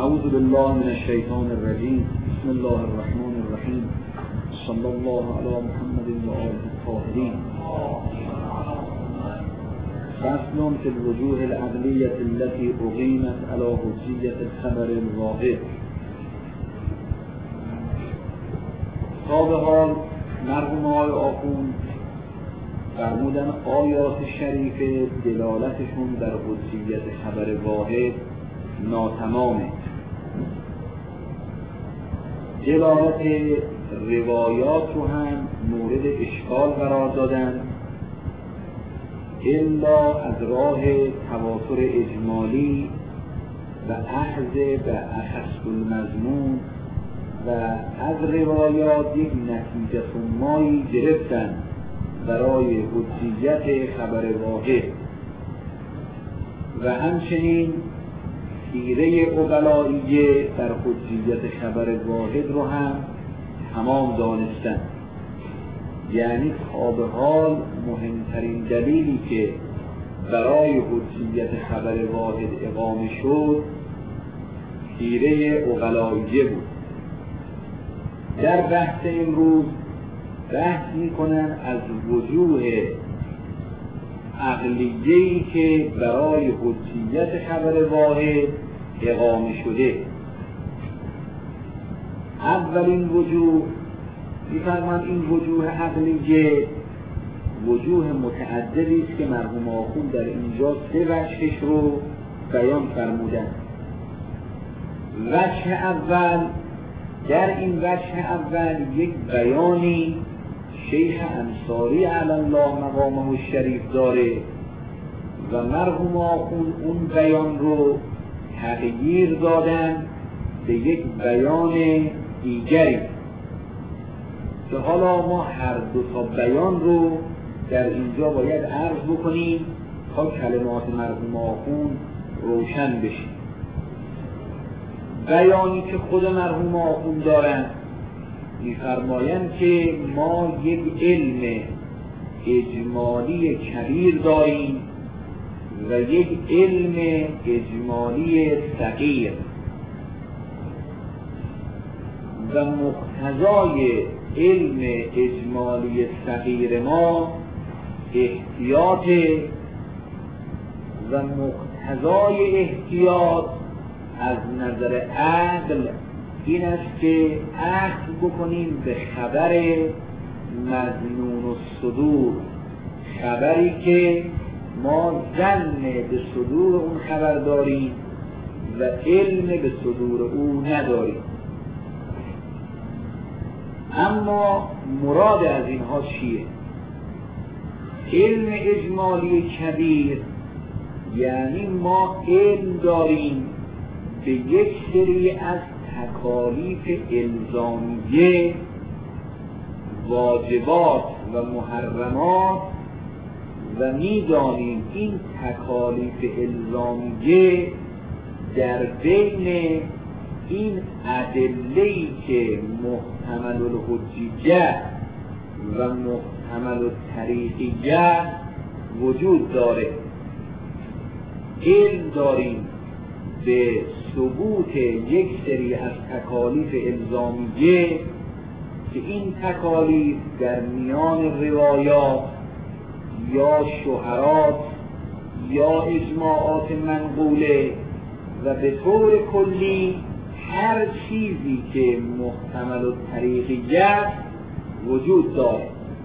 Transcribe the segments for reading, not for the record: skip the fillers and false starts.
اعوذ بالله من الشیطان الرجیم. بسم الله الرحمن الرحیم. صلی الله علی محمد و آله الطاهرین. فصل فی الوجوه العقلیة التي اقیمت علی حجیة الخبر الواحد. تا به حال مرحوم آقای آخوند فرمودن آیات شریفه دلالتشون در حجیت خبر واحد ناتمامه. دلالت روایات رو هم مورد اشکال قرار دادن الا از راه تواتر اجمالی و اخذ به اخص المضمون و از روایات یک نتیجه ثمایی گرفتن برای حجیت خبر واحد و همچنین سیره عقلائیه در حجیت خبر واحد رو هم تمام دانستن. یعنی تا به حال مهمترین دلیلی که برای حجیت خبر واحد اقامه شد سیره عقلائیه بود. در بحث امروز بحث میکنن از وجوه عقلیه‌ای که برای حجیت خبر واحد اقامه شده. اولین وجوه می‌فرمایند این وجوه عقلیه وجوه متعددی است که مرحوم آخوند در اینجا 3 وجهش رو بیان فرمودن. وجه اول، در این وجه اول یک بیانی شیخ انصاری علی الله مقامه الشریف داره و مرحوم آخوند اون بیان رو تغییر دادن به یک بیان دیگری که حالا ما هر 2 تا بیان رو در اینجا باید عرض بکنیم تا کلمات مرحوم آخوند روشن بشه. بیانی که خود مرحوم آخوند دارن می‌فرمایند که ما یک علم اجمالی کبیر داریم و یک علم اجمالی صغیر و مقتضای علم اجمالی صغیر ما احتیاط و مقتضای احتیاط از نظر عقل این است که عقل بکنیم به خبر مظنون الصدور، خبری که ما ظن به صدور اون خبر داریم و علم به صدور او نداریم. اما مراد از اینها چیه؟ علم اجمالی کبیر یعنی ما علم داریم به یک سری از تکالیف الزامیه، واجبات و محرمات و می‌دانیم این تکالیف الزامیه در بین این ادله‌ای که محتمل الحجیه و محتمل الطریقیه وجود داره. علم داریم به ثبوت یک سری از تکالیف الزامیه که این تکالیف در میان روایات یا شهرات یا اجماعات منقوله و به طور کلی هر چیزی که محتمل الطریقیه وجود داره.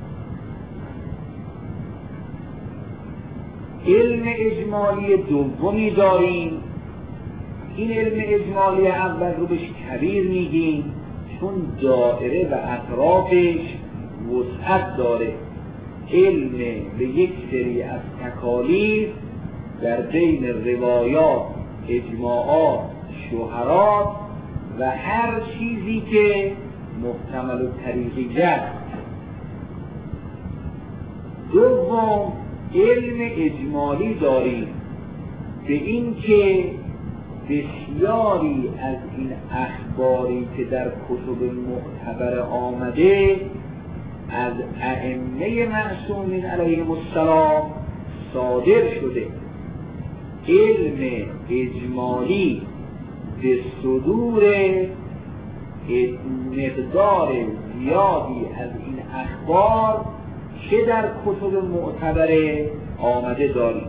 علم اجمالی دومی داریم. این علم اجمالی اول رو بهش کبیر میگیم چون دایره و اطرافش وسعت داره. علم به یک سری از تکالیف در بین روایات، اجماعات، شهرات و هر چیزی که محتمل الطریقیه است. دوم علم اجمالی داریم به این که بسیاری از این اخباری که در کتب معتبر آمده از ائمه معصومین علیهم السلام صادر شده. علم اجمالی به صدور مقدار زیادی از این اخبار که در کتب معتبره آمده داریم،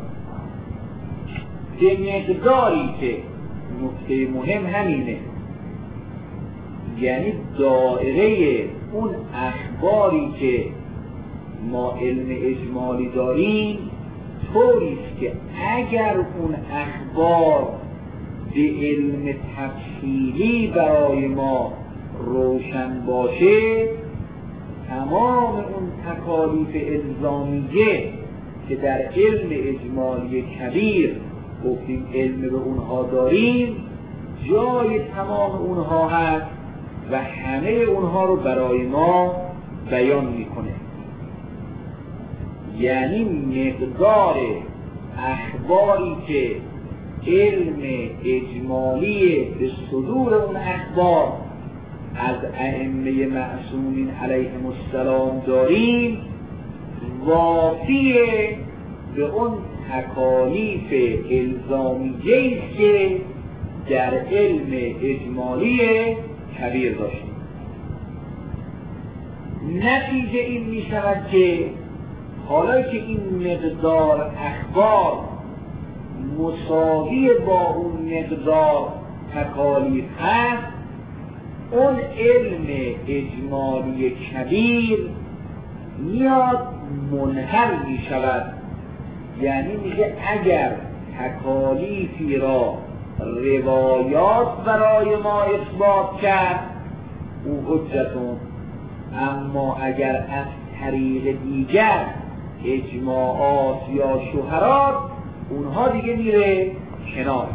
به مقداری که نکته مهم همینه، یعنی دایره اون اخباری که ما علم اجمالی داریم طوریست که اگر اون اخبار به علم تفصیلی برای ما روشن باشه، تمام اون تکالیف الزامیه که در علم اجمالی کبیر گفتیم علم به اونها داریم جای تمام اونها هست و همه اونها رو برای ما بیان میکنه. یعنی مقدار اخباری که علم اجمالی به صدور اون اخبار از ائمه معصومین علیهم السلام داریم وافیه به اون تکالیف الزامیه‌ای که در علم اجمالی کبیر داشتیم. نتیجه این می شود که حالا که این مقدار اخبار مساوی با اون مقدار تکالیف هست، اون علم اجمالی کبیر میاد منحل می شود. یعنی میگه اگر تکالیفی را روایات برای ما اثبات کرد او حجتون، اما اگر از طریق دیگر اجماعات یا شهرات اونها دیگه میره کنار.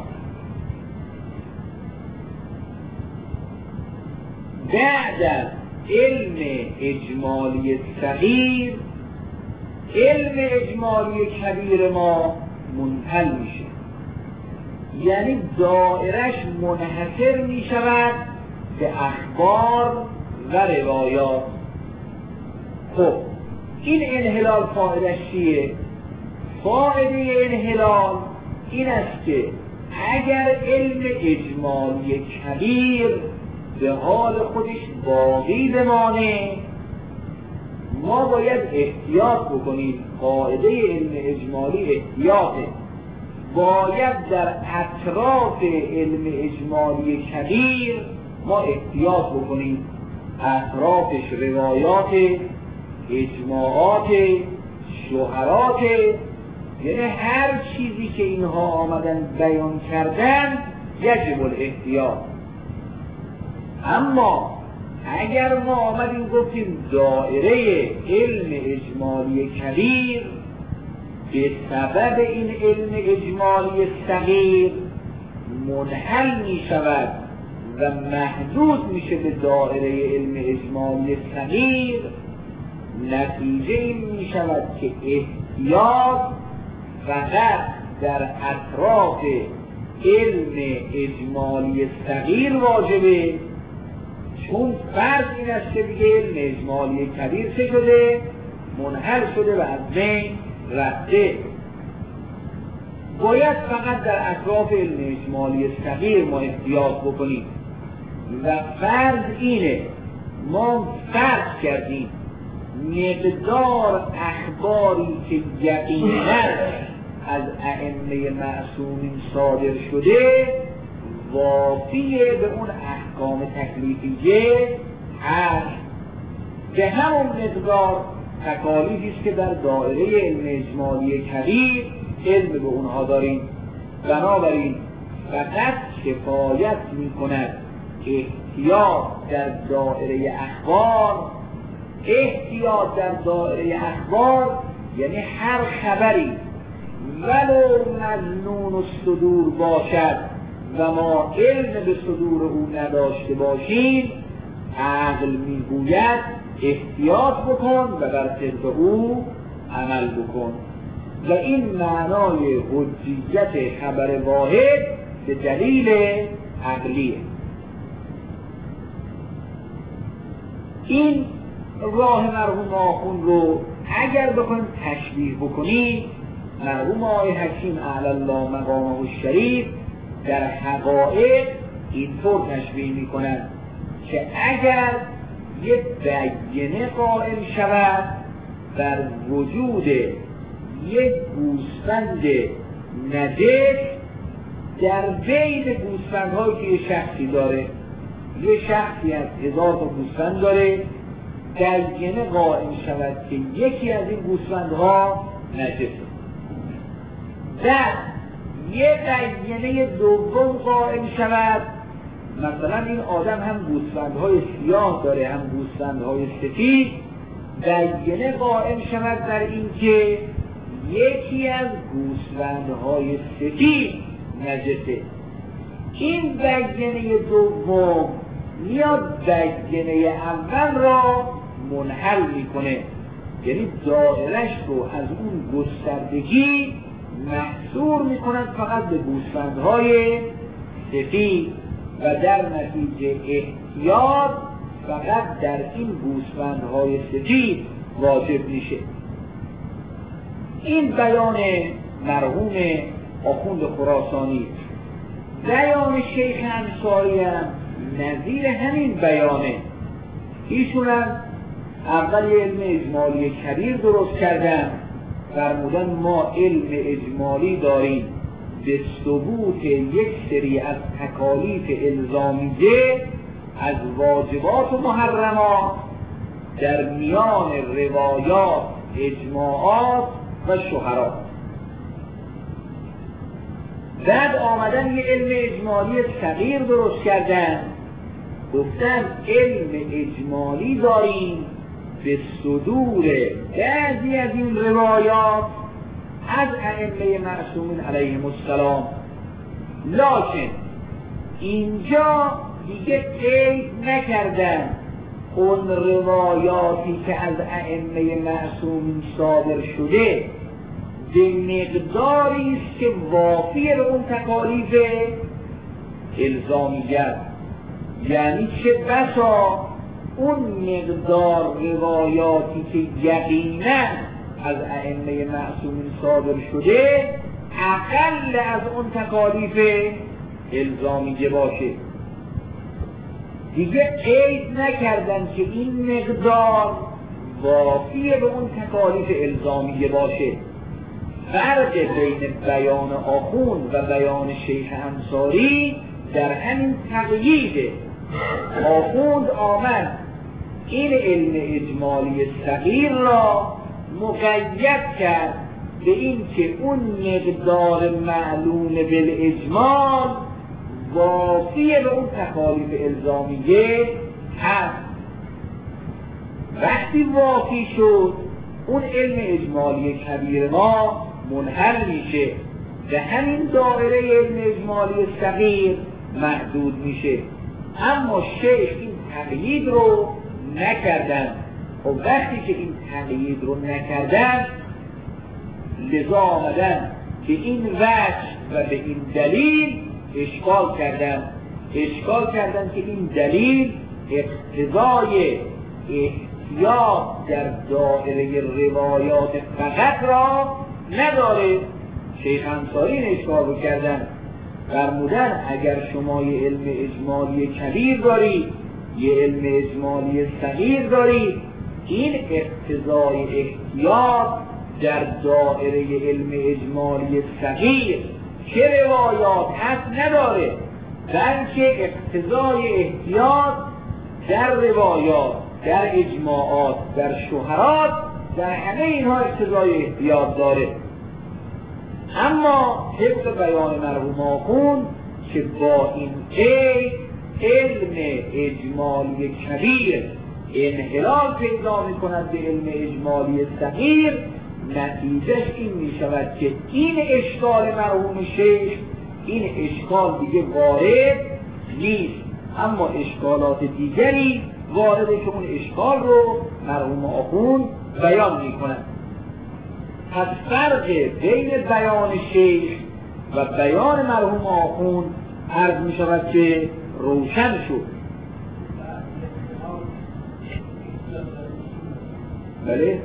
بعد از علم اجمالی صغیر علم اجمالی کبیر ما منحل میشه، یعنی دائرش منحصر میشود به اخبار و روایات. خب این انحلال فایدهش چیه؟ فایده انحلال این است که اگر علم اجمالی کبیر به حال خودش باقی بمانه ما باید احتیاط بکنیم. قاعده علم اجمالی احتیاطه، باید در اطراف علم اجمالی کبیر ما احتیاط بکنیم. اطرافش روایات، اجماعات، شهرات، یعنی هر چیزی که اینها آمدن بیان کردن یجب الاحتیاط. اما اگر ما آمدیم گفتیم دائره علم اجمالی کبیر به سبب این علم اجمالی صغیر منحل می شود و محدود میشه به دائره علم اجمالی صغیر، نتیجه این می شود که احتیاط فقط در اطراف علم اجمالی صغیر واجبه، چون فرض این است که دیگه علم اجمالی کبیر چه شده؟ منحل شده و از بین رفته. باید فقط در اطراف علم اجمالی صغیر ما احتیاط بکنیم و فرض اینه ما فرض کردیم مقدار اخباری که یقینا از ائمه معصومین صادر شده وافیه به اون احکام تکلیفیه هست، به همون مقدار تکالیفی است که در دایره علم اجمالی کبیر علم به اونها داریم. بنابراین فقط کفایت می کند احتیاط در دایره اخبار. احتیاط در دایره اخبار یعنی هر خبری ولو مظنون الصدور باشد و ما علم به صدور او نداشته باشیم، عقل میگوید احتیاط بکن و بر طبق او عمل بکن. و این معنای حجیت خبر واحد به دلیل عقلیه. این راه مرحوم آخوند رو اگر بکنیم تشریح بکنیم، مرحوم آقای حکیم اعلی الله مقامه الشریف در حقایق اینطور تشبیه میکنند که اگر یک بینه قائم شود بر وجود یک گوسفند نجس در بین گوسفندهایی که یه شخصی داره، یه شخصی از 1000 تا گوسفند داره، بینه قائم شود که یکی از این گوسفندها نجسه. در یه بینه دوم قائم شود، مثلا این آدم هم گوسفندهای سیاه داره هم گوسفندهای سفید، بینه قائم شود در این که یکی از گوسفندهای سفید نجسه. این بینه دوم میاد بینه اول را منحل میکنه، یعنی دایرش رو از اون گستردگی محصور میکنند فقط به گوسفندهای سفید و در نتیجه احتیاط فقط در این گوسفندهای سفید واجب میشه. این بیان مرحوم آخوند خراسانی. بیان شیخ انصاری هم نظیر همین بیانه. ایشون هم اول علم اجمالی کبیر درست کردن، فرمودن ما علم اجمالی داریم به ثبوت یک سری از تکالیف الزامیه از واجبات و محرمات در میان روایات، اجماعات و شهرات. بعد آمدن یه علم اجمالی صغیر درست کردن، گفتن علم اجمالی داریم به صدور بعضی از این روایات از ائمه معصومین علیهم السلام، لکن اینجا دیگه قید نکردن اون روایاتی که از ائمه معصومین صادر شده به مقداری است که وافی به اون تکالیف الزامیت، یعنی چه بسا اون مقدار روایاتی که یقینا از ائمه معصومین صادر شده اقل از اون تکالیف الزامیه باشه. دیگه قید نکردن که این مقدار وافی به اون تکالیف الزامیه باشه. فرق بین بیان آخوند و بیان شیخ انصاری در همین تقییده. آخوند آمد این علم اجمالی صغیر را مقید کرد به این که اون مقدار معلوم بالاجمال وافی به اون تکالیف الزامیه هست. وقتی وافی شد اون علم اجمالی کبیر ما منحل میشه، به همین دایره علم اجمالی صغیر محدود میشه. اما شیخ این تقیید رو نکردن. و وقتی که این تقیید رو نکردن لذا آمدن به این وجه و به این دلیل اشکال کردن که این دلیل اقتضای احتیاط در دایره روایات فقط را نداره. شیخ انصاری این اشکال رو کردن، فرمودن اگر شما یه علم اجمالی کبیر دارید، یه علم اجمالی صغیر دارید، این اقتضای احتیاط در دایره علم اجمالی صغیر چه روایات هست نداره، بلکه اقتضای احتیاط در روایات، در اجماعات، در شهرات، در همه اینها اقتضای احتیاط داره. اما طبق بیان مرحوم آخوند که با این علم اجمالی کبیر انحلال پیدا می کند به علم اجمالی صغیر، نتیجهش این می شود که این اشکال مرحوم شیخ، این اشکال دیگه وارد نیست، اما اشکالات دیگری وارده که اون اشکال رو مرحوم آخوند بیان می کند. پس فرق بین بیان شیخ و بیان مرحوم آخوند عرض می شود که روشن شد. بله؟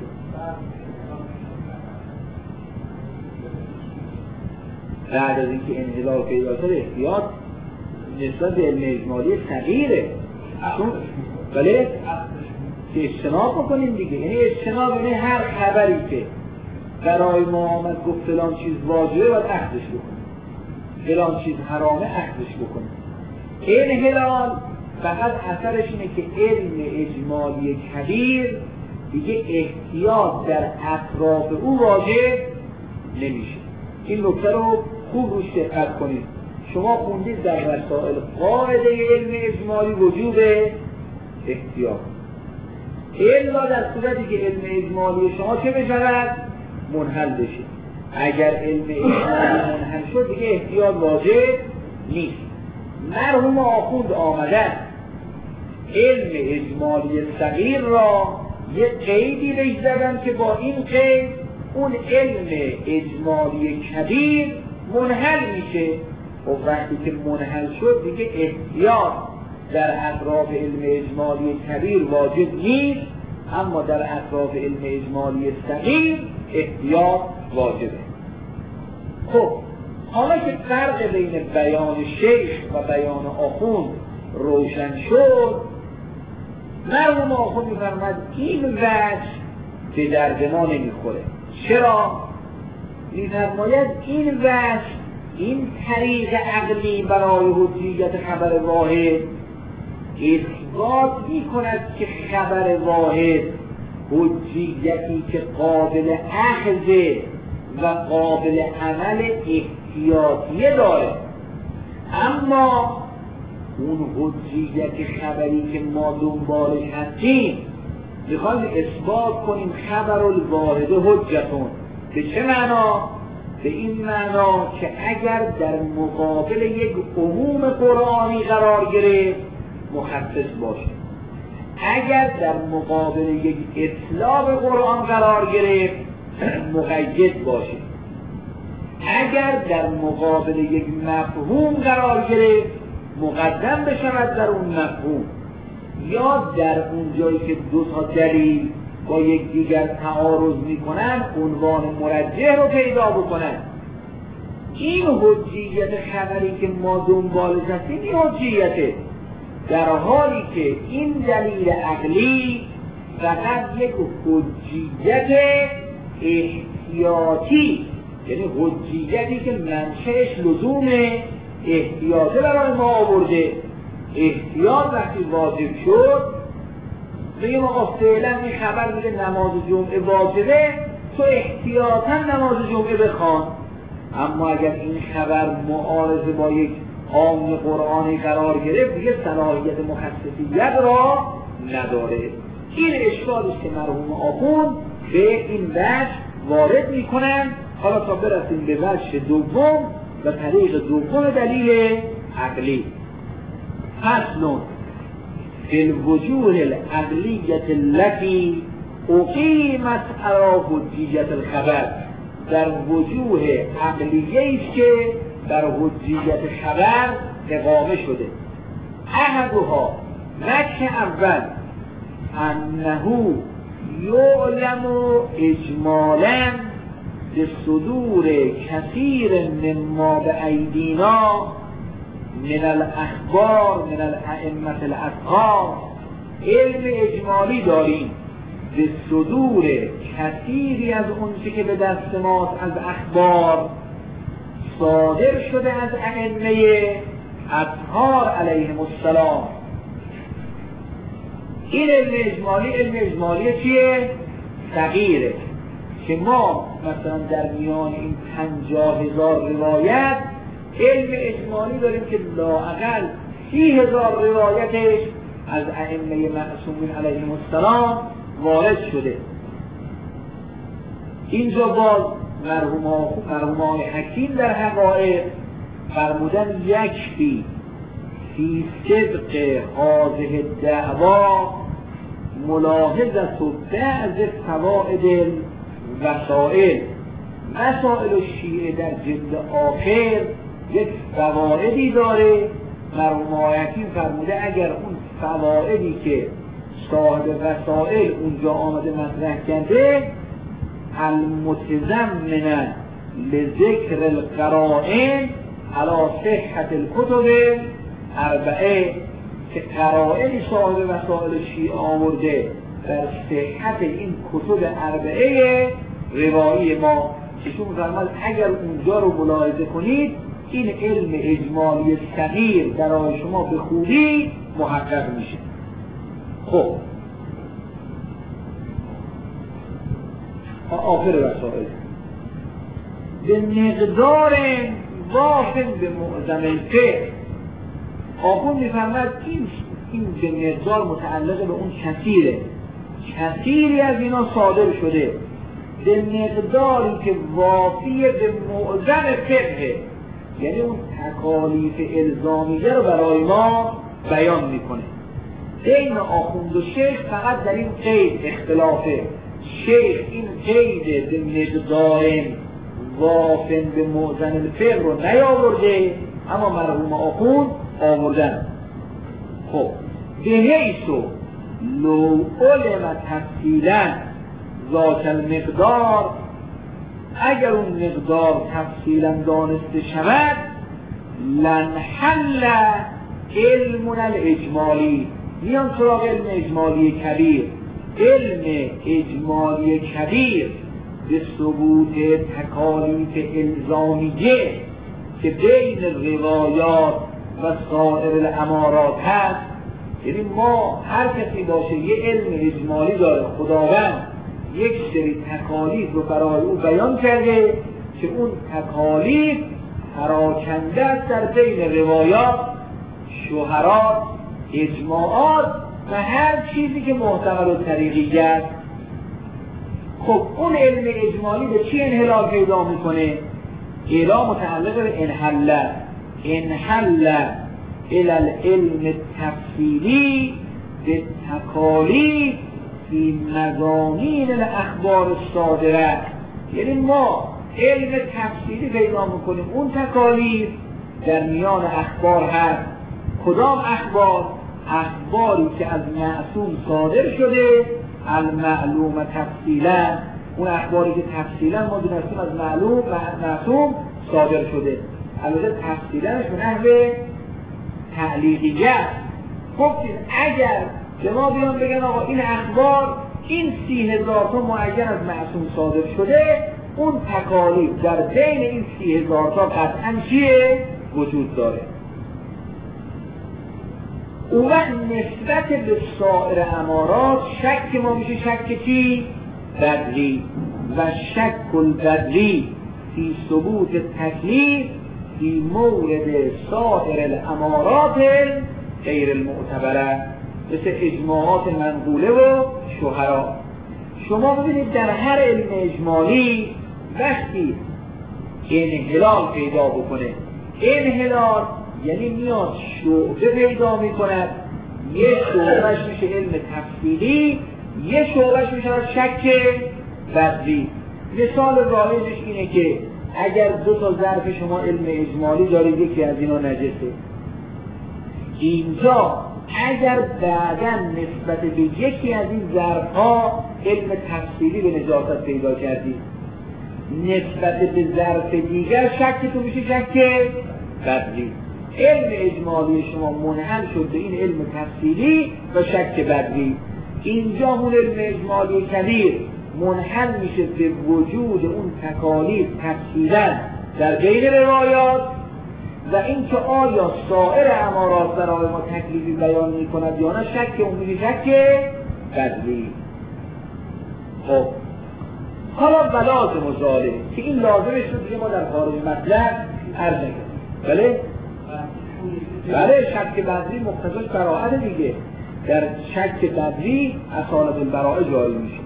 بعد از اینکه انحلال پیدا شد احتیاط نسبت به علم اجمالی صغیره. چون بله که اجتناب بکنیم دیگه، یعنی اجتناب یعنی هر خبری که برای ما آمد گفت فلان چیز واجبه باید اخذش بکنیم، فلان چیز حرامه اخذش بکنیم. انحلال فقط اثرش اینه که علم اجمالی کبیر دیگه احتیاط در اطراف او واجب نمیشه. این نکته رو خوب روش دقت کنید. شما خوندید در رسائل قاعده علم اجمالی وجوب احتیاط، الا در صورتی که علم اجمالی شما چه بشود؟ منحل بشه. اگر علم اجمالی منحل شد دیگه احتیاط واجب نیست. مرحوم آخوند آمدن علم اجمالی صغیر را یه قیدی بهش زدن که با این قید اون علم اجمالی کبیر منحل میشه. و وقتی که منحل شد دیگه احتیاط در اطراف علم اجمالی کبیر واجب نیست، اما در اطراف علم اجمالی صغیر احتیاط واجبه. خب حالا که فرق بین بیان شیخ و بیان آخوند روشن شد، مرحوم آخوند می‌فرماید این وجه به درد ما نمیخوره. چرا؟ می‌فرماید این وجه، این طریق عقلی برای حجیت خبر واحد اثبات می‌کند که خبر واحد حجیتی که قابل اخذ و قابل عمل احتیاطیه داره، اما اون حجیت خبری که ما دنبالش هستیم میخوایم اثبات کنیم خبر الواحد حجتون. به چه معنا؟ به این معنا که اگر در مقابل یک عموم قرآنی قرار گرفت مخصص باشه، اگر در مقابل یک اطلاق قرآن قرار گرفت مقید باشه، اگر در مقابل یک مفهوم قرار گرفت مقدم بشود در اون مفهوم، یا در اون جایی که دو تا دلیل با یک دیگر تعارض میکنن عنوان مرجح رو پیدا بکنن. این حجیت خبری که ما دنبالش هستیم این حجیته، در حالی که این دلیل عقلی فقط یک حجیت احتیاطی، یعنی حجیتی که منشأش لزوم احتیاطه برای ما آورده. احتیاط وقتی واجب شد بگیم آقا فعلا این خبر میگه نماز جمعه واجبه، تو احتیاطا نماز جمعه بخوان. اما اگر این خبر معارضه با یک آیه قرآنی قرار گرفت دیگه صلاحیت مخصصیت را نداره. این اشکالی که مرحوم آخوند به این وجه وارد میکنن. حالا تا برسیم به وجه دوم و طریق دوم دلیل عقلی. فصل فی الوجوه العقلیة التي اقیمت علی حجیت الخبر، در وجوه عقلیه است که در حجیت خبر اقامه شده. احدها وجه اول انه یعلم اجمالا به صدور کثیر مما به ایدینا من الاخبار من الائمة الاطهار. علم اجمالی داریم به صدور کثیری از اون که به دست ماست از اخبار صادر شده از ائمه اطهار علیهم السلام. این علم اجمالی چیه؟ صغیره، که ما مثلا در میان این 50,000 روایت علم اجمالی داریم که لااقل 30,000 روایتش از ائمه معصومین علیهم السلام وارد شده. اینجا باز مرحوم حکیم در حقایق فرمودن یکفی فی صدق هذه الدعوا ملاحظه بعض فوائد الوسائل. مسائل الشیعه در جلد آخر یک فوائدی داره. مرحوم حکیم فرموده اگر اون فوائدی که صاحب وسائل اونجا آمده مطرح کرده المتضمنه لذکر القرائن علی صحت الکتب اربعه که قرائنی صاحب وسائل شیعه آورده در صحت این کتب اربعه روایی ما، چون فرمود اگر اونجا رو ملاحظه کنید این علم اجمالی صغیر برای شما به خوبی محقق میشه. خب آخر وسائل به مقدار وافن به معظم الفقه آخون میفرمد این به مقدار متعلق به اون کثیری از اینا صادر شده به مقداری که وافی به معظم فقه، یعنی اون تکالیف الزامیه رو برای ما بیان میکنه. بین آخوند و شیخ فقط در این قید اختلافه. شیخ این قید به مقدار وافن به معظم الفقه رو نیاورده، اما مرحوم آخوند آوردن. خب به حیث لو علم تفصیلا ذات المقدار، اگر اون مقدار تفصیلا دانسته شود لنحل علم الاجمالی، میان سراغ علم اجمالی کبیر. علم اجمالی کبیر به ثبوت تکالیف الزامیه که بین روایات و سایر الامارات هست، یعنی ما هر کسی باشه یه علم اجمالی داره، خداوند یک سری تکالیف رو برای او بیان کرده که اون تکالیف پراکنده است در بین روایات، شهرات، اجماعات و هر چیزی که محتمل الطریقیه است. خب اون علم اجمالی به چی انحلال پیدا میکنه؟ اعلام متعلق به انحل الى العلم التفصیلی به تکالیف فی مضامین الاخبار الصادره، یعنی ما علم تفصیلی پیدا میکنیم اون تکالیف در میان اخبار هست. کدام اخبار؟ اخباری که از معصوم صادر شده، المعلوم تفصیلا، اون اخباری که تفصیلا ما دونستیم از معلوم و معصوم صادر شده. البته تفصیلش به نحو تعلیقیه است. گفتید اگر به ما بیان بگن آقا این اخبار این 30,000 تا معین از معصوم صادر شده، اون تکالیف در بین این 30,000 تا قطعاً چیه؟ وجود داره. اون وقت نسبت به سایر امارات شک ما میشه شک چی؟ بدری. و شک البدری فی ثبوت تکلیف فی مورد سایر الامارات غیر المعتبره، مثل اجماعات منقوله و شهرا. شما ببینید در هر علم اجمالی وقتی انحلال پیدا بکنه، انحلال یعنی میاد شعبه پیدا میکند، یه شعبهش میشه علم تفصیلی، یه شعبهش میشه شک بدری. مثال رایجش اینه که اگر 2 تا ظرف شما علم اجمالی دارید، یکی از اینا نجسه، اینجا اگر بعداً نسبت به یکی از این ظرف‌ها علم تفصیلی به نجاست پیدا کردید، نسبت به ظرف دیگر شکتون میشه شک بدری. علم اجمالی شما منحل شد به این علم تفصیلی و شک بدری. اینجا اون علم اجمالی کبیر منحل میشه به وجود اون تکالیف تفصیلا در بین روایات و اینکه آیا سایر امارات برای ما تکلیفی بیان میکند یا نه، شک اون میشه شک بدری. خب حالا بلازم و ظالم که این لازمش رو دیگه ما در خارج مطلب عرض نکنیم. بله شک بدری مقتضاش براءت دیگه، در شک بدری اصالت البراءه جاری میشه.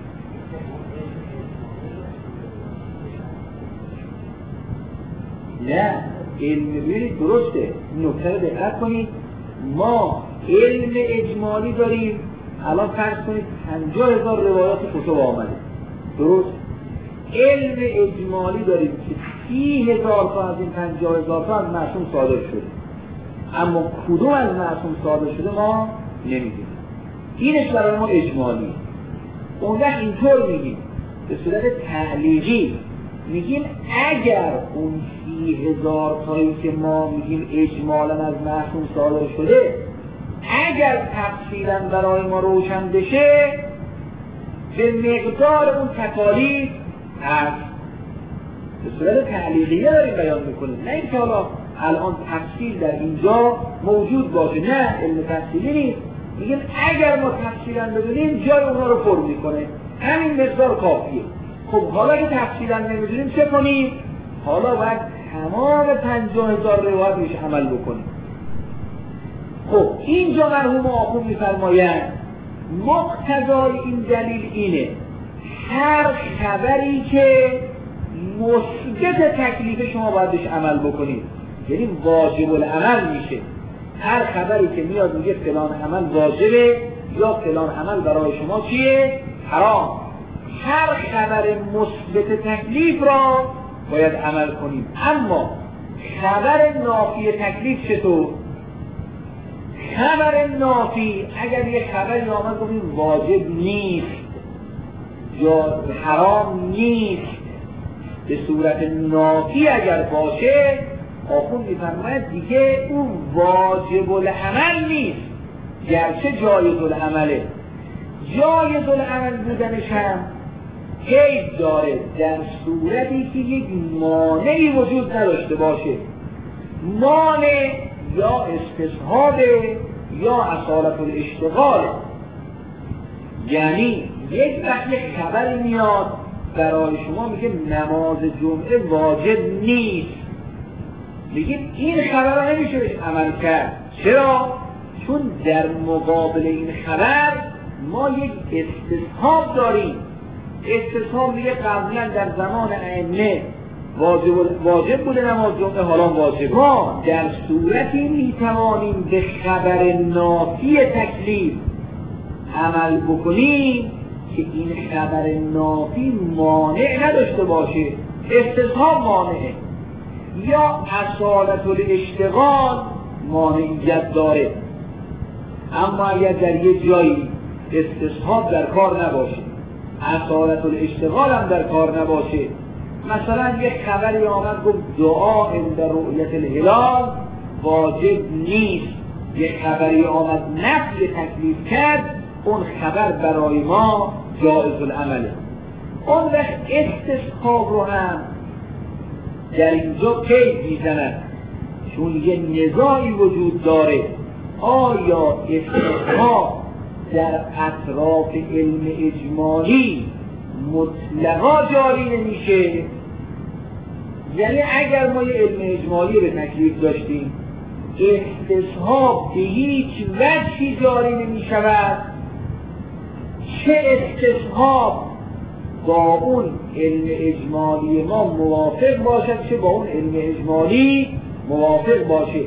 نه علم ببینید درسته، نکته رو دقت کنید، ما علم اجمالی داریم، الان فرض کنید 50,000 روایات کتب آمده، درست؟ علم اجمالی داریم که 30,000 تا از این 50,000 تا از معصوم صادر شده، اما کدوم از معصوم صادر شده ما نمیدونیم. اینش برای ما اجمالی. اون وقت اینطور میگیم به صورت تعلیقی میگیم اگر اون 30,000 تایی که ما میگیم اجمالا از معصوم صادر شده اگر تفصیلا برای ما روشن بشه به مقدار اون تکالیف هست. به صورت تعلیقیه داریم بیان میکنیم، نه اینکه حالا الان تفصیل در اینجا موجود باشه، نه علم تفصیلی نیست. میگیم اگر ما تفصیلا بدونیم جای اونها رو پر میکنه، همین مقدار کافیه. خب حالا که تفصیلا نمیدونیم چه کنیم؟ حالا باید تمام 50,000 روایت روش عمل بکنیم. خب اینجا مرحوم آخوند میفرمایند مقتضای این دلیل اینه هر خبری که مثبت تکلیف شما باید بهش عمل بکنید، یعنی واجب العمل میشه. هر خبری که میاد میگه فلان عمل واجبه یا فلان عمل برای شما چیه؟ حرام. هر خبر مثبت تکلیف را باید عمل کنیم. اما خبر نافی تکلیف چطور؟ خبر نافی اگر یه خبری آمد گفتیم واجب نیست یا حرام نیست، به صورت نافی اگر باشه آخوند میفرماید دیگه اون واجب العمل نیست، گرچه جایز العمله. جایز العمل بودنش هم قید داره در صورتی که یک مانعی وجود نداشته باشه. مانع یا استصحابه یا اصالت الاشتغال. یعنی یک وقت یک خبری میاد برای شما میگه نماز جمعه واجب نیست، میگیم این خبر رو نمیشه بهش عمل کرد. چرا؟ چون در مقابل این خبر ما یک استصحاب داریم. استصحاب میگه قبلا در زمان ائمه واجب بوده نماز جمعه، حالا واجب. ما در صورتی میتوانیم به خبر نافی تکلیف عمل بکنیم که این خبر نافی مانع نداشته باشه، استصحاب مانعه یا اصالت الاشتغال مانعیت داره. اما اگر در یک جایی استصحاب در کار نباشه، اصالت الاشتغال هم در کار نباشه، مثلا یک خبری آمد گفت دعا عند رؤیت الهلال واجب نیست، یک خبری آمد نفی تکلیف کرد، اون خبر برای ما جایز العمله. اون وقت استصحاب رو هم در اینجا قید میزند، چون یه نزاعی وجود داره آیا استصحاب در اطراف علم اجمالی مطلقا جاری نمیشه؟ یعنی اگر ما یه علم اجمالی به تکلیف داشتیم استصحاب به هیچ وجهی جاری نمیشود، چه استصحاب با اون علم اجمالی ما موافق باشد چه با اون علم اجمالی موافق باشه،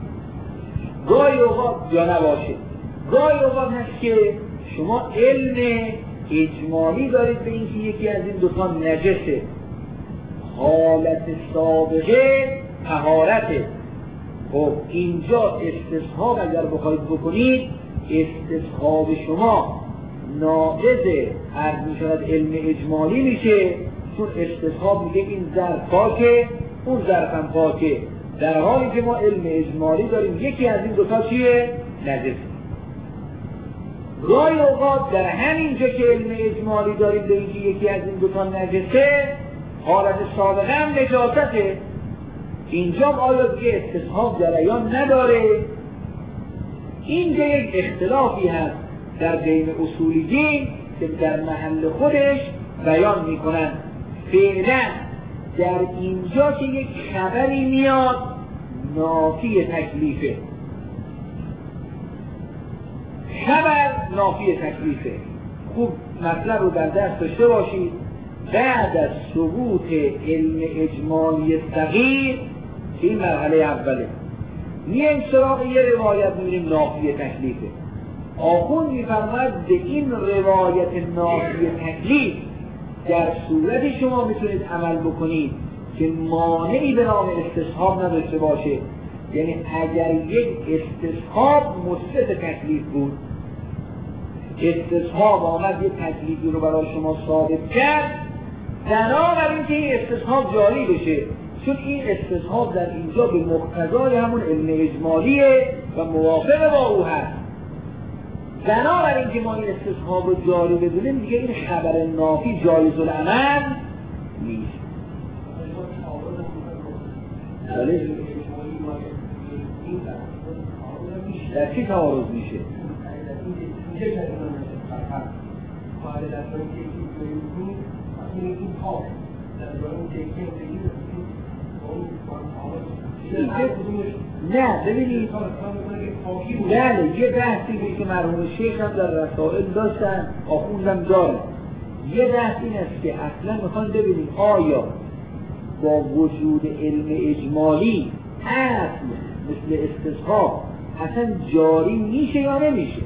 گاهی اوقات یا نباشه. گاهی اوقات هست که شما علم اجمالی دارید به اینکه یکی از این دوتا نجسه، حالت سابقه طهارته. خب اینجا استصحاب اگر بخواید بکنید استصحاب شما ناقض عرض می شود علم اجمالی میشه، چون استصحاب میگه این ظرف پاکه اون ظرف هم پاکه، در حالی که ما علم اجمالی داریم یکی از این دوتا چیه؟ نجسه. گاهی اوقات در همین جا که علم اجمالی داریم به اینکه یکی از این دوتا نجسه، حالت سابقه هم نجاسته، اینجا آیا دیگه استصحاب جریان نداره؟ اینجا یک اختلافی هست در بین اصولیین که در محل خودش بیان میکنن. فعلا در اینجا که یک خبری میاد نافی تکلیفه، خبر نافی تکلیفه، خوب مطلب رو در دست داشته باشید. بعد از ثبوت علم اجمالی صغیر که این مرحله اوله، میایم سراغ یه روایت میبینیم نافی تکلیفه. آخوند میفرماید به این روایت نافی تکلیف در صورتی شما میتونید عمل بکنید که مانعی به نام استصحاب نداشته باشه. یعنی اگر یک استصحاب مثبت تکلیف بود، استصحاب آمد یک تکلیفی رو برای شما ثابت کرد، بنابراین اینکه این استصحاب جاری بشه، چون این استصحاب در اینجا به مقتضای همون علم اجمالیه و موافق با او هست. بنابراین که ما این استصحاب رو جاری بدونیم دیگه این خبر نافی جایز العمل نیست. در چی تعارض میشه؟ نه ببینید، بله یه بحثی که مرحوم شیخ هم در رسائل داشتن، آخوندم داره. یه بحث این است که اصلا میخوان ببینید آیا با وجود علم اجمالی اصل مثل استصحاب اصلا جاری میشه یا نمیشه.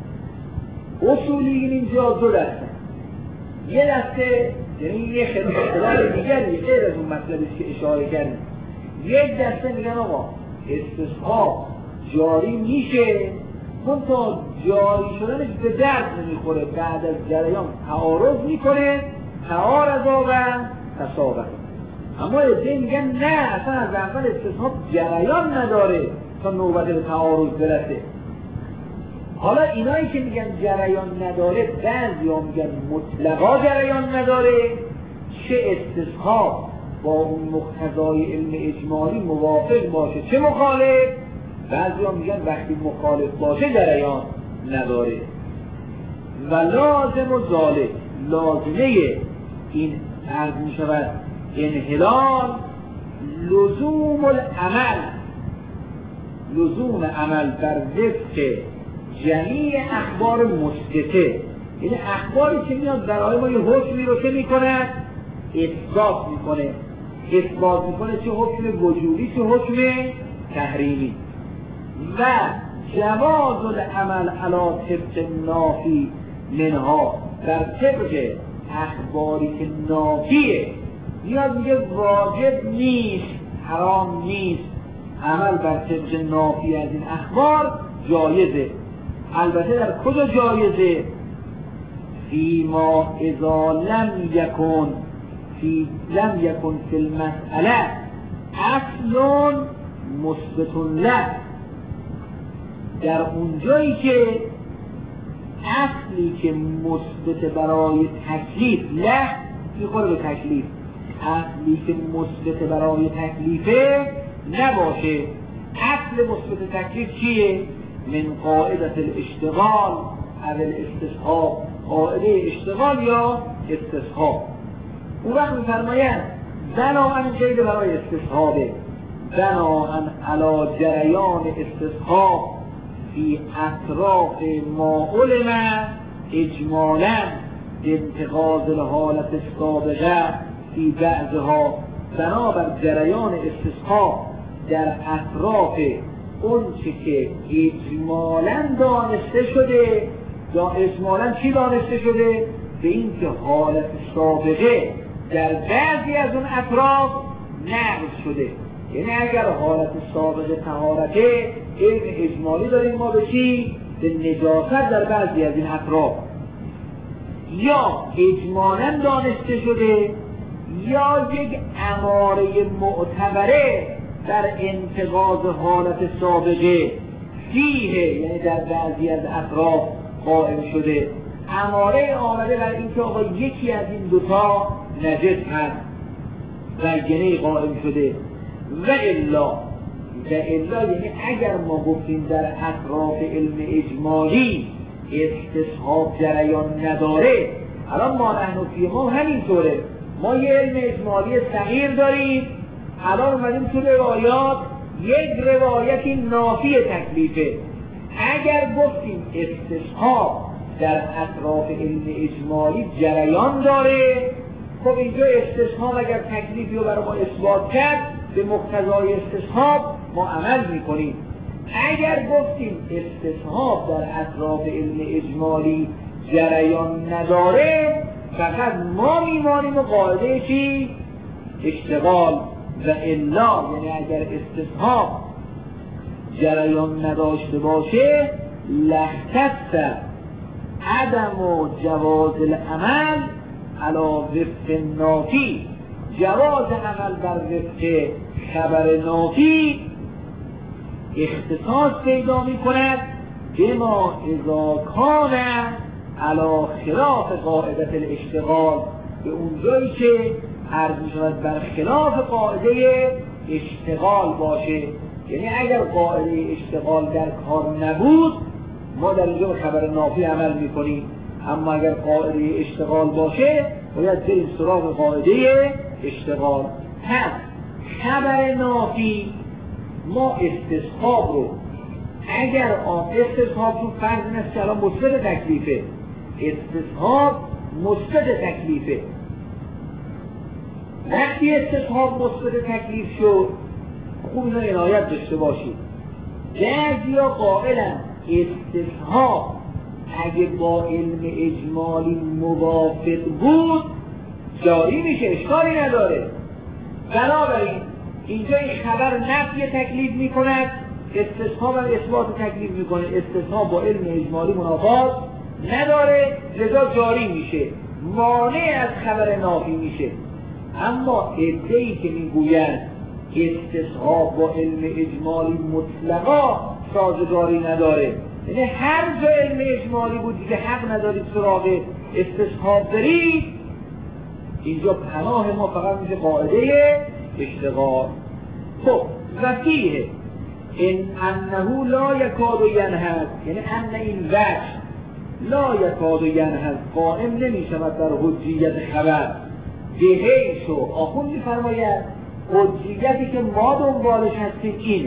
اصولی اینجا دو دسته، یه دسته یعنی یه خلال دیگری غیر از اون مطلبی که اشاره کردیم، یک دسته میگن آقا استصحاب جاری میشه، منتها جاری شدنش به درد نمیخوره، بعد از جریان تعارض میکنه، تعارض و تساوت. اما عده میگن نه اصلا از اول استصحاب جریان نداره تا نوبت به تعارض برسه. حالا اینایی که میگن جریان نداره، بعضیا میگن مطلقا جریان نداره، چه استصحاب با اون مقتضای علم اجمالی موافق باشه چه مخالف. بعضیا میگن وقتی مخالف باشه جریان نداره. و لازم و ظالم، لازمه این عرض میشود انحلال لزوم العمل، لزوم عمل بر وفق جمیع اخبار مثبته، یعنی اخباری که میاد برای ما یه حکمی رو که میکنه اثبات میکنه، اثبات میکنه چه حکم وجودی چه حکم تحریمی. و جواز العمل علی طبق نافی منها، در طبق اخباری که نافیه میاد میگه واجب نیست حرام نیست، عمل بر طبق نافی از این اخبار جایزه. البته در کجا جایزه؟ فیما اذا لم یکن فی المسئله اصل مثبت له، در اونجایی که اصلی که مثبت برای تکلیف له میخوره به تکلیف، اصلی که مثبت برای تکلیفه نباشه. اصل مثبت تکلیف چیه؟ من قاعدت الاشتغال او الاستصحاب، قاعده اشتغال یا استصحاب. اون وقت میفرمایند بناهن قید برای استصحابه، بناهن علی جریان استصحاب فی اطراف ما علم اجمالا انتقاض الحالت السابقه فی بعضها، بنابر جریان استصحاب در اطراف اون چی که اجمالا دانسته شده. اجمالا چی دانسته شده؟ به این که حالت سابقه در بعضی از اون اطراف نقض شده. یعنی اگر حالت سابقه طهارته، علم اجمالی داریم ما به چی؟ به نجاست در بعضی از این اطراف، یا اجمالا دانسته شده یا یک اماره معتبره در انتقاض حالت سابقه فیه، یعنی در بعضی از اطراف قائم شده. اماره آمده بر اینکه آقا یکی از این دوتا نجس هست و گنه قائم شده. و الا یعنی اگر ما گفتیم در اطراف علم اجمالی استصحاب جریان نداره، الان ما نحنفی ما همینطوره، ما یه علم اجمالی صغیر داریم، الان اومدیم تو روایات یک روایتی نافی تکلیفه. اگر گفتیم استصحاب در اطراف علم اجمالی جریان داره، خب اینجا استصحاب اگر تکلیفی رو برای ما اثبات کرد به مقتضای استصحاب ما عمل میکنیم. اگر گفتیم استصحاب در اطراف علم اجمالی جریان نداره، فقط ما میمانیم و قاعده چی؟ اشتغال. و الا یعنی اگر استصحاب جریان نداشته باشه، لختص عدم و جواز العمل علی وفق نافی، جواز عمل بر وفق خبر نافی اختصاص پیدا می کند بما اذا کان علی خلاف قاعده الاشتغال، به اونجایی که عرض می شود بر خلاف قاعده اشتغال باشه. یعنی اگر قاعده اشتغال در کار نبود ما در اینجا به خبر نافی عمل می کنیم، اما اگر قاعده اشتغال باشه باید بریم سراغ قاعده اشتغال. پس خبر نافی ما استصحاب رو اگر استصحاب رو فرض نیست که الان مثبت تکلیفه، استصحاب مثبت تکلیفه، وقتی استصحاب مثبت تکلیف شد خوب اینو عنایت داشته باشید. بعضیا قائلن استصحاب اگه با علم اجمالی موافق بود جاری میشه، اشکالی نداره. بنابراین اینجا این خبر نفی تکلیف میکند، استصحاب هم اثبات تکلیف میکنه، استصحاب با علم اجمالی منافات نداره لذا جاری میشه، مانع از خبر نافی میشه. اما عده‌ای که میگویند استصحاب با علم اجمالی مطلقا سازگاری نداره، یعنی هر جا علم اجمالی بود دیگه حق ندارید سراغ استصحاب برید، اینجا پناه ما فقط میشه قاعده اشتغال. خب وفیه این انه لا یکاد ینهض، یعنی ان این وجه لا یکاد ینهض قائم نمیشود در حجیت خبر. بهیش و آخون میفرماید حجیتی که ما دنبالش هستیم اینه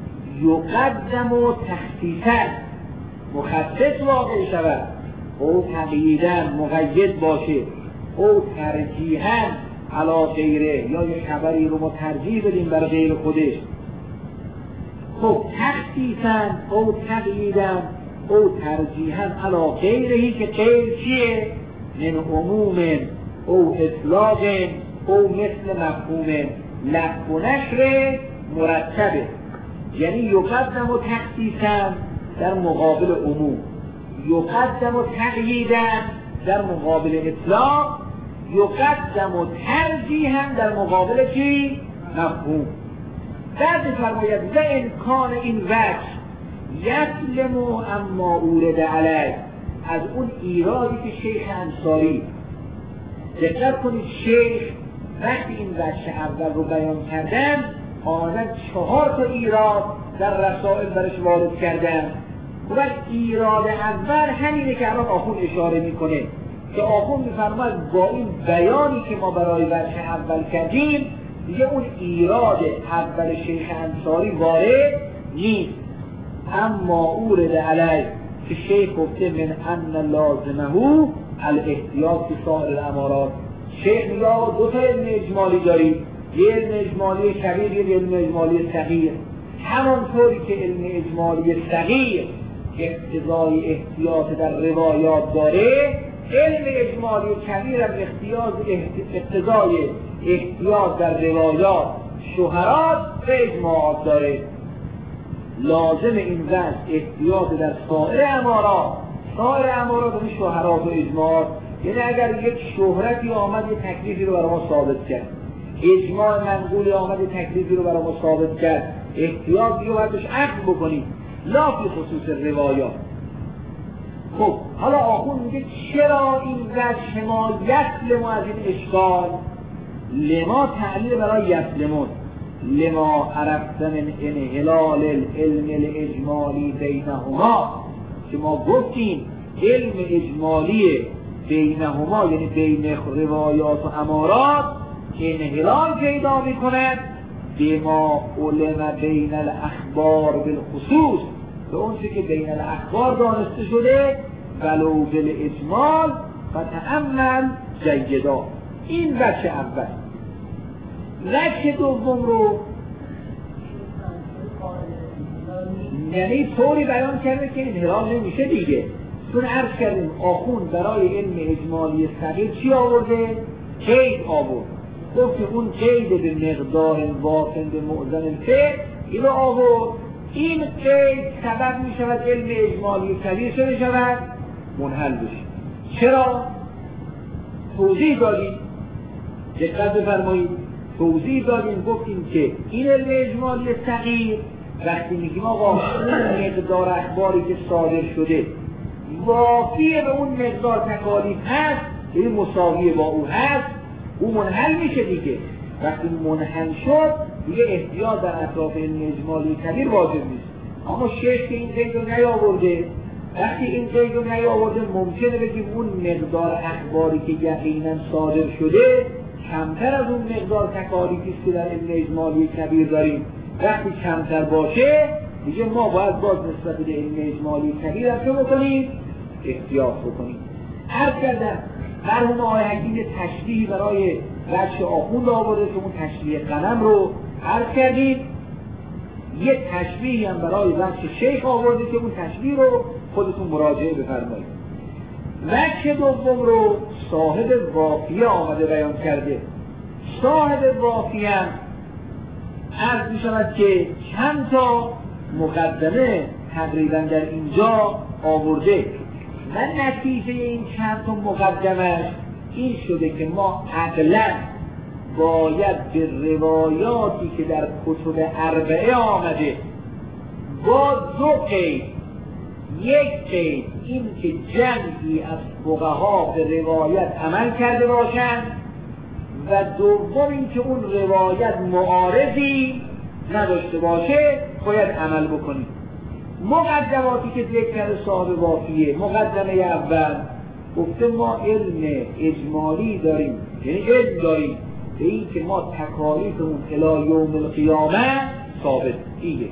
یقدم و تخصیصا مخصص واقع شود، او تقییدن مقید باشه، او ترجیحاً علی غیره، یا یه خبری رو ما ترجیح بدیم بر غیر خودش. خب تخصیصاً او تقییداً او ترجیحاً علی غیرهی که غیر چیه؟ من عموم او اطلاق او مثل مفهوم لفظ و نشر مرتبه، یعنی یقدم و تخصیصاً در مقابل عموم، یقدم و تقییداً در مقابل اطلاق، یقدم و ترجیحاً در مقابل چی؟ مفهوم. بعد فرماید و امکان این وجه یسلم اما اورد علیه، از اون ایرادی که شیخ انصاری، دقت کنید شیخ وقتی این وجه اول رو بیان کردن آنها 4 تا ایراد در رسائل برش وارد کردن. و ایراد اول همینه که الان آخون اشاره میکنه که آخون میفرماید با این بیانی که ما برای وجه اول کردیم دیگه اون ایراد اول شیخ انصاری وارد نیست. اما اورد علیه که شیخ گفته من ان لازمه الاحتیاط فی سائر الامارات. شیخ میگه آقا 2 تا علم اجمالی داریم، یه علم اجمالی کبیر یه علم اجمالی صغیر. همانطوری که علم اجمالی صغیر اقتضای احتیاط در روایات داره، علم اجمالی کبیر هم اقتضای احتیاط در روایات شهرات و اجماعات داره. لازم این وجه احتیاط در سایر امارات، سایر امارات و شهرات و اجماعات، یعنی اگر یک شهرتی آمد یک تکلیفی رو برای ما ثابت کرد، اجماع منقولی آمد یک تکلیفی رو برای ما ثابت کرد، احتیاط رو باید بهش عقل بکنیم لا فی خصوص روایات. خب حالا آخون میگه چرا این وجه ما یسلم از این اشکال؟ لما تعلیل برای یسلمون، لما عرفت من انحلال العلم الاجمالی بینهما، که ما گفتیم علم اجمالی بینهما یعنی بین روایات و امارات انحلال پیدا میکند بما علم بین الاخبار بالخصوص، به اون چه که بین الاخبار دانسته شده ولو بالاجمال فتأمل جیدا. این وجه اول. وجه دوم رو یعنی طوری بیان کرده که انحلال نمیشه دیگه، چون عرض کردیم آخون برای علم اجمالی صغیر چی آورده؟ قید آورد، گفت که اون قید به مقدار واقع به معظم الفعل اینو آورد، این قید سبب می شود علم اجمالی کبیر چه می شود؟ منحل بشه. چرا؟ توضیح دادیم، دقت بفرمایید، توضیح دادیم گفتیم که این علم اجمالی صغیر وقتی میگیم آقا اون مقدار اخباری که صادر شده وافیه به اون مقدار تکالیف هست، این مساویه با او هست، او منحل میشه دیگه. وقتی منحل شد دیگه احتیاط در اطراف علم اجمالی کبیر واجب نیست. اما شش که این قید رو نیاورده، وقتی این قید رو نیاورده ممکنه بگیم اون مقدار اخباری که یقینا صادر شده کمتر از اون مقدار تکالیفی که در علم اجمالی کبیر داریم. وقتی کمتر باشه دیگه ما باید باز نسبت به علم اجمالی کبیر هم چه بکنیم؟ احتیاط بکنیم. عرض کردم مرحوم آقای حکیم تشریحی برای وجه آخوند آورده که اون تشریح قلم رو عرض کردیم، یه تشریحی هم برای وجه شیخ آورده که اون تشریح رو خودتون مراجعه بفرمایید. وجه دوم رو صاحب وافیه آمده بیان کرده. صاحب وافیه عرض می شود که چند تا مقدمه تقریبا در اینجا آورده و نتیجه این چند تا مقدمه این شده که ما عقلا باید به روایاتی که در کتب اربعه آمده با دو قید، یک قید این که جمعی از فقها به روایت عمل کرده باشند و دوم این که اون روایت معارضی نداشته باشه باید عمل بکنیم. مقدماتی که ذکر کرده صاحب وافیه، مقدمه اول گفته ما علم اجمالی داریم، یعنی علم داریم به این که ما تکالیفمون الی یوم القیامه ثابت ایه.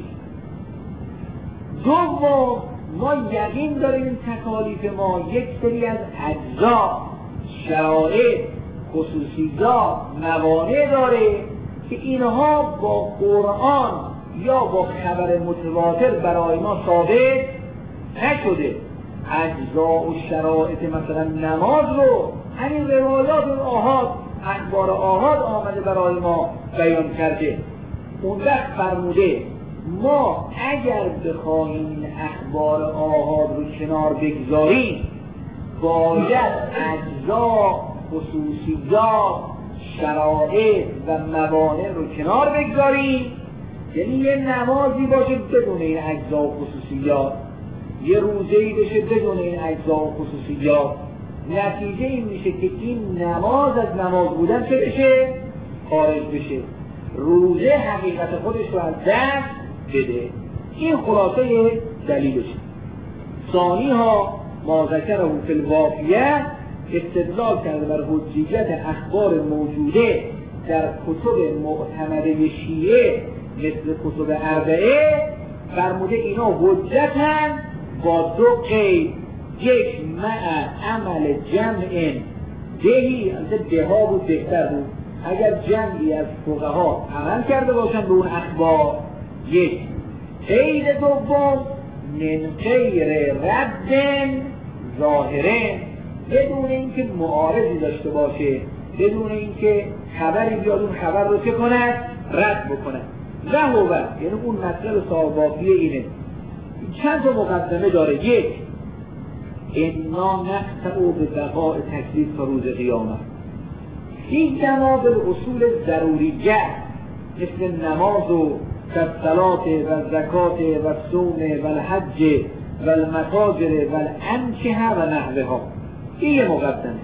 دوم ما یقین داریم این تکالیف ما یک سری از اجزا، شرایط، خصوصیات، موانع داره که اینها با قرآن یا با خبر متواتر برای ما ثابت نشده. اجزا و شرایط مثلا نماز رو همین روایات و آحاد، اخبار آحاد آمده برای ما بیان کرده. اون وقت فرموده ما اگر بخواهیم این اخبار آحاد رو کنار بگذاریم باید اجزا، خصوصیات، شرایط و موانع رو کنار بگذاریم. یعنی یه نمازی باشه بدون این اجزا و خصوصیات، یه روزه‌ای بشه بدون این اجزا و خصوصیات. نتیجه این میشه که این نماز از نماز بودن چه بشه؟ خارج بشه، روزه حقیقت خودش رو از دست بده. این خلاصه دلیلش. ثانی ها ما ذکره فی الوافیه استدلال کرده بر حجیت اخبار موجوده در کتب معتمده شیعه مثل کتب اربعه، فرموده اینا حجتن با دو قید، یک مع عمل جمع دهی، از دهها بود بهتر بود اگر جمعی از فقها عمل کرده باشن به اون اخبار. یک قید دوم من غیر رد ظاهره، بدون اینکه معارضی داشته باشه، بدون اینکه خبری بیاد اون خبر رو چه کند؟ رد بکنه. و هو یعنی اون مطلب صاحب وافیه اینه. چند تا مقدمه داره. یک انا نقطع به بقاء تکلیف تا روز قیامت. این جناب اصول ضروریه مثل نماز و صلات و زکات و صوم و الحج و المتاجر و الانکحه و نحوها. این یه مقدمه.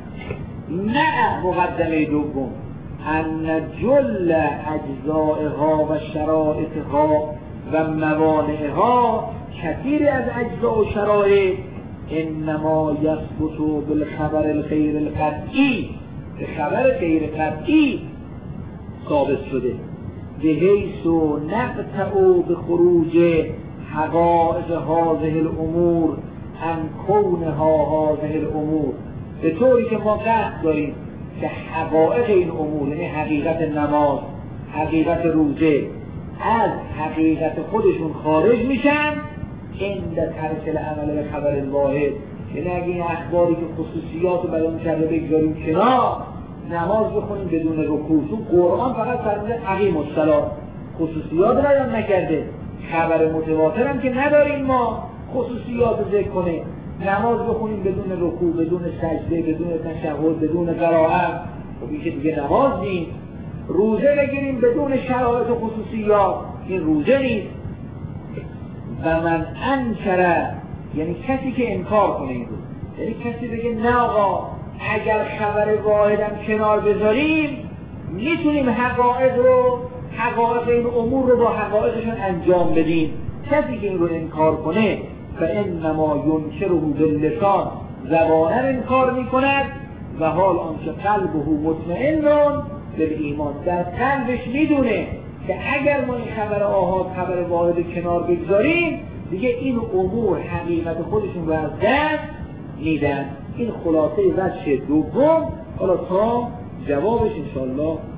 نه مقدمه دوم ان جل اجزائها و شرائطها و موانعها، کثیر از اجزا و شرایط انما یثبت بالخبر الغیر القطعی، به خبر غیر قطعی ثابت شده. به حیث نقطع به خروج حقائق هذه الامور عن کونها هذه الامور، به طوری که ما قصد داریم که حقایق این امور، یعنی حقیقت نماز، حقیقت روزه، از حقیقت خودشون خارج میشن عند ترک العمل به خبر الواحد. یعنی اگه این اخباری که خصوصیات رو بیان کرده بگذاریم کنار، نماز بخونیم بدون رکوع، تو قرآن فقط فرموده اقیم الصلاة، خصوصیات بیان نکرده. خبر متواتر هم که نداریم ما خصوصیات رو ذکر کنه. نماز بخونیم بدون رکوع، بدون سجده، بدون تشهد، بدون قرائت، خب این که دیگه نماز نیست. روزه بگیریم بدون شرایط و خصوصیات، این روزه نیست. و من انکر، یعنی کسی که انکار کنه این روز، یعنی کسی بگه نه آقا اگر خبر واحدم کنار بذاریم میتونیم حقایق این امور رو با حقایقشون انجام بدیم. کسی که این رو انکار کنه فانما ینکره باللسان، زباناً انکار میکند و حال آنچه قلبه مطمئن به ایمان، در قلبش میدونه که اگر ما این خبر آحاد، خبر واحد کنار بگذاریم دیگه این امور حقیقت خودشون رو از دست میدن. این خلاصه وجه دوم. حالا تا جوابش انشاءالله